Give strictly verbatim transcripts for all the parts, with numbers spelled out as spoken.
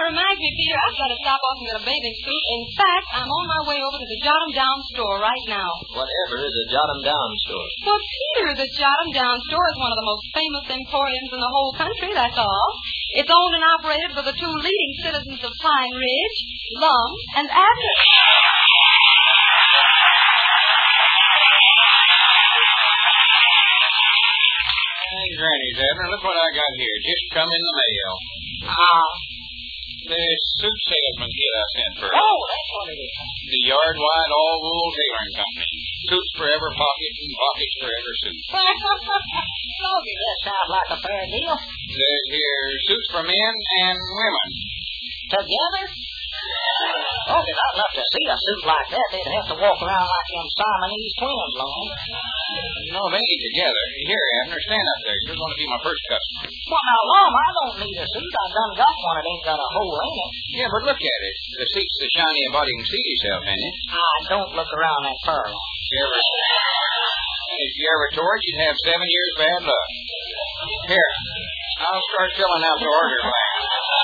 reminds me, Peter, I've got to stop off and get a bathing suit. In fact, I'm on my way over to the Jot 'em Down store right now. Whatever is a Jot 'em Down store? Well, Peter, the Jot 'em Down store is one of the most famous emporiums in the whole country, that's all. It's owned and operated by the two leading citizens of Pine Ridge, Lum and Abner. Hey, Granny's Abner, look what I got here. Just come in the mail. Ah. The suit salesman kid I sent for. Oh, that's what it is. The Yard-Wide All-Wool Tailoring Company. Suits forever pockets and pockets forever suits. Logie, that sounds like a fair deal. There's here suits for men and women. Together? Logie, I'd love to see a suit like that. They'd have to walk around like them Siamese twins, Lum. No, they ain't together. Here, Abner, stand up there. You're going to be my first customer. Well, now, Lum, I don't need a suit. I done got one that ain't got a hole in it. Yeah, but look at it. The seat's so shiny a body can see himself in it. I don't look around that fur, Lum. If you ever, if you ever tore it, you'd have seven years bad luck. Here, I'll start filling out the order line.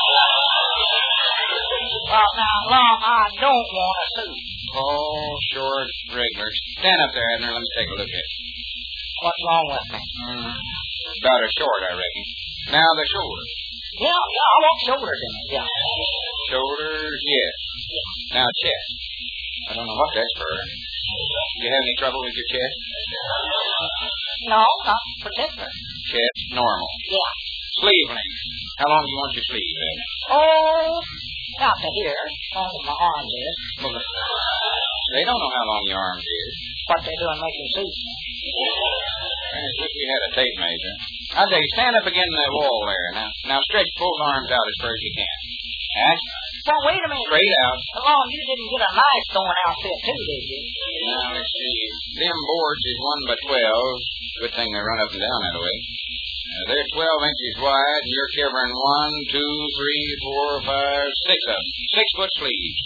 Well, now, Lum, I don't want a suit. Oh, sure, regular. Stand up there, Abner. Let me take a look at it. What's wrong with me? Mm, about a short, I reckon. Now, the shoulder. Yeah, yeah, I want shoulders in it, yeah. Shoulders, yes. Now, chest. I don't know what that's for. Do you have any trouble with your chest? No, not particular. Chest, normal. Yeah. Sleeve length. How long do you want your sleeve, Abner? Oh, not to here. Only my arms is. Well, they don't know how long your arms is. What they doing making suits? As if we had a tape measure. I tell you, stand up against the wall there. Now, now stretch both arms out as far as you can. Huh? Well, wait a minute. Straight out. Lum, you didn't get a nice throwing outfit, too, did you? Now, let's see. Them boards is one by twelve. Good thing they run up and down that way. Uh, they're twelve inches wide, and you're covering one, two, three, four, five, six of them. Six-foot sleeves.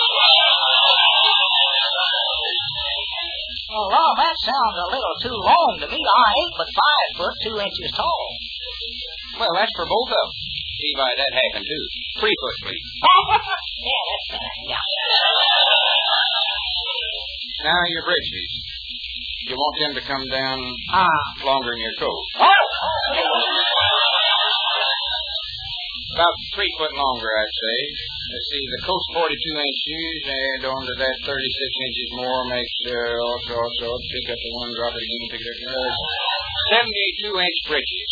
Well, Lum, that sounds a little too long to me. I'm eight foot five foot, two inches tall. Well, that's for both of them. See by that happen, too. Three-foot sleeves. Yeah, that's better, yeah. Now, your breeches. You want them to come down Ah. longer than your coat. Oh! About three foot longer, I'd say. Let's see, the coat's forty-two inches, and on to that thirty-six inches more makes, uh, also, also, pick up the one, drop it again, pick it up the other. seventy-two inch breeches.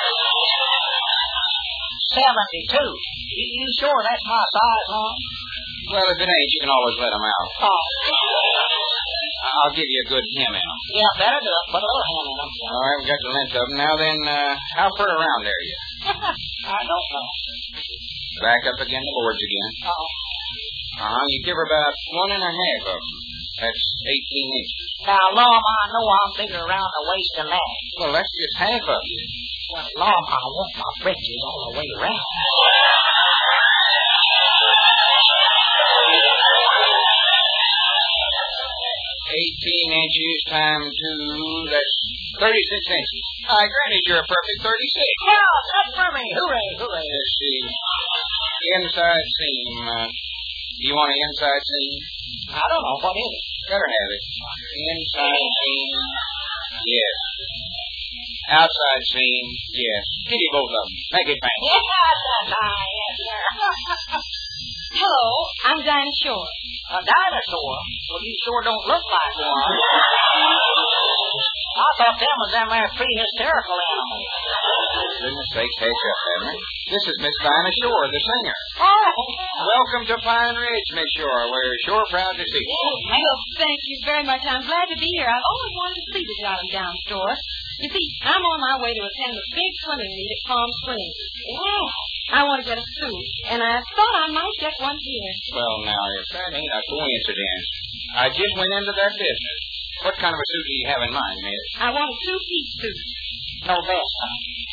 seventy-two. You, you sure that's my size, Lum? Well, if it ain't, you can always let them out. Oh. I'll give you a good hem in them. Yeah, better do it. Put a little hand in them. All right, we've got the length of them. Now then, uh, how far around are you? I don't know. Back up again the boards again. Uh-oh. Uh-huh, you give her about one and a half of them. That's eighteen inches. Now, Lum, I know I'm bigger around the waist than that. Well, that's just half of you. Well, Lum, I want my britches all the way around. Eighteen inches times two, that's thirty-six inches. Hi, Granny, you're a perfect thirty-six. Yeah, that's for me. Hooray, hooray. Let's see. Inside seam. Uh, you want an inside seam? I don't know. What is it? Better have it. Inside seam. Yes. Outside seam. Yes. Give me both of them. Make it fast. Yes, that's right. Yes, sir. Hello, I'm Dinah Shore. A dinosaur? Well, you sure don't look like one. I thought them was them there pre-hysterical animals. Goodness sakes, hush up, Abner. This is Miss Dinah Shore, the singer. Oh. Welcome to Pine Ridge, Miss Shore. We're sure proud to see you. Well, thank you very much. I'm glad to be here. I've always wanted to see the Jot 'em Down store. You see, I'm on my way to attend the big swimming meet at Palm Springs. Yeah. I want to get a suit, and I thought I might get one here. Well, now, if that ain't a coincidence. I just went into their business. What kind of a suit do you have in mind, miss? I want a two-piece suit. No vest, huh?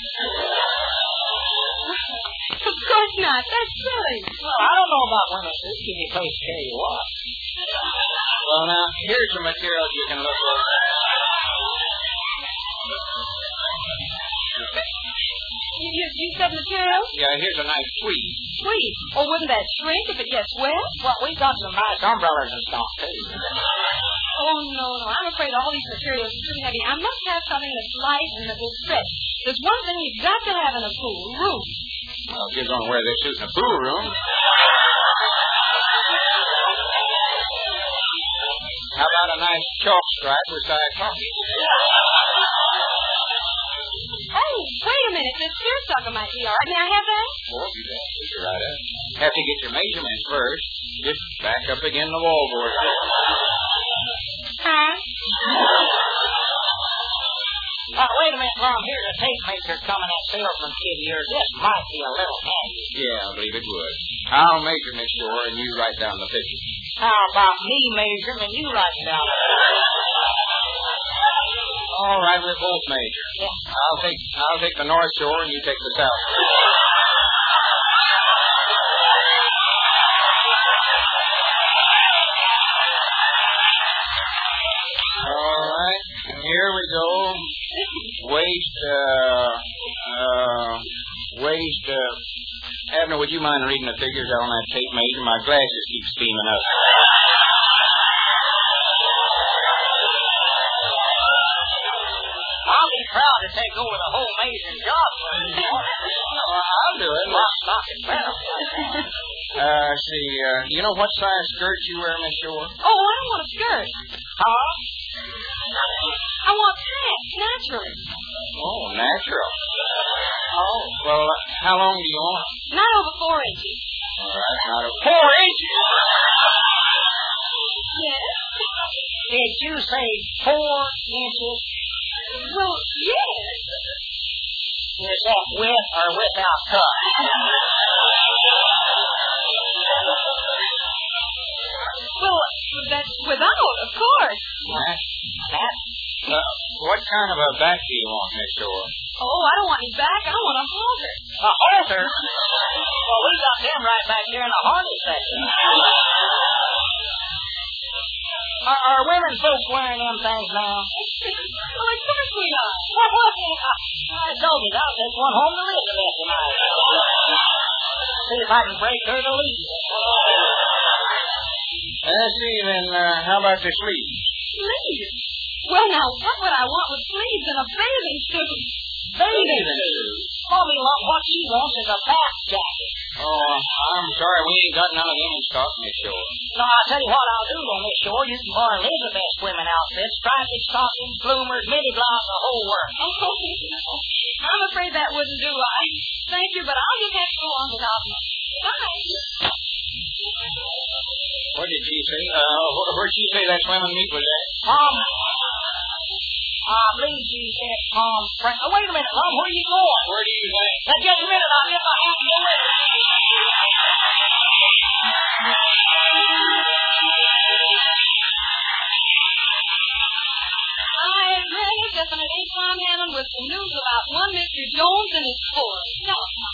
Of course not. That's silly. Well, I don't know about women's suits. Give you a place to carry your watch. Well, now, here's some materials you can look over. You, you, you said materials? Yeah, here's a nice tweed. Tweed. Oh, wouldn't that shrink if it gets wet? Well, we got some nice umbrellas and stuff, too. Oh, no, no. I'm afraid all these materials are too heavy. I must have something that's light and that will stretch. There's one thing you've got to have in a pool, roof. Well, kids don't wear this suit in a pool room. How about a nice chalk stripe with side pockets? Hey, wait a minute. This seersucker might be all right. May I have that? Oh, you bet. You're right up. Have to get your measurements first. Just back up again the wallboard. Huh? Uh, wait a minute, Lum. Here's a tape maker coming at salesman kid of yours. This might be a little handy. Yeah, I believe it would. I'll measure, Miss Shore, and you write down the picture. How about me measuring and you writing down the picture? All right, we'll both measure. Yeah. I'll take I'll take the North Shore, and you take the South. All right, and here we go. Waist, uh, uh, waist, uh, Abner, would you mind reading the figures out on that tape measure? My glasses keep steaming up. I'll be proud to take over the whole measuring job for you. Well, I'll do it. Lock, stock, and barrel. Uh, see, uh, you know what size skirt you wear, Miss Shore? Oh, I don't want a skirt. Huh? I want pants, naturally. Oh, natural. Oh, well, uh, how long do you want? Not over four inches. All right, not a four inches. Yes? Did you say four inches? Well, yes. Is that with or without cut? Well, that's without, of course. That, That? uh, what kind of a back do you want, Miss Shore? Oh, I don't want any back. I want a halter. A halter? Well, we got them right back here in the harness section. Are, are women folks wearing them things now? Well, of course we are. What was it? I told you, I'll take one home to Elizabeth tonight. See if I can break her to leave. Let's see, then, uh, how about the sleeves? Sleeves? Well, now, what would I want with sleeves and a bathing suit? Bathing suit? Mommy, what she wants is a bath jacket. Oh, I'm sorry, we ain't got none of them in stock, Miss Shore. No, I'll tell you what I'll do on this shore. You can borrow Elizabeth's swimming outfits, striped stockings, bloomers, midi blouse, the whole works. Oh, I'm afraid that wouldn't do. I thank you, but I'll just have to go on without them. Bye. What did she say? Uh, wh- where'd she say that swimming meet was at? Um, I believe she said, um, Frank. Oh, wait a minute, Lum, where are you going? Where do you think? Now, just a minute, I'll get my hat and go with it. Hi, it's Mary Stephanie H. Hammond with some news about one Mister Jones and his force. No,